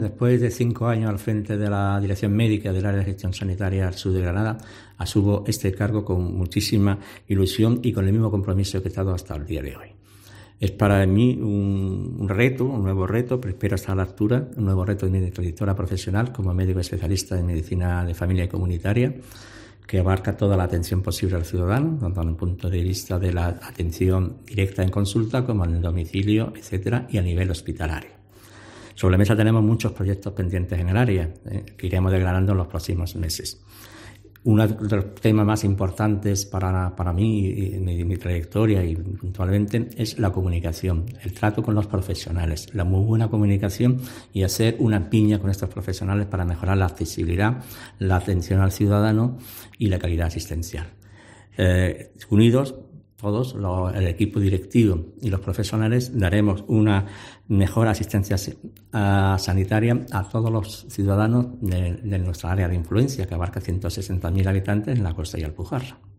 Después de 5 años al frente de la Dirección Médica del Área de Gestión Sanitaria al sur de Granada, asumo este cargo con muchísima ilusión y con el mismo compromiso que he estado hasta el día de hoy. Es para mí un reto, un nuevo reto, pero espero estar a la altura, un nuevo reto de mi trayectoria profesional como médico especialista en medicina de familia y comunitaria, que abarca toda la atención posible al ciudadano, tanto desde el punto de vista de la atención directa en consulta como en el domicilio, etcétera, y a nivel hospitalario. Sobre la mesa tenemos muchos proyectos pendientes en el área, que iremos desgranando en los próximos meses. Uno de los temas más importantes para mí y mi trayectoria y puntualmente es la comunicación, el trato con los profesionales, la muy buena comunicación y hacer una piña con estos profesionales para mejorar la accesibilidad, la atención al ciudadano y la calidad asistencial. Unidos, todos, el equipo directivo y los profesionales, daremos una mejor asistencia sanitaria a todos los ciudadanos de nuestra área de influencia, que abarca 160.000 habitantes en la Costa y Alpujarra.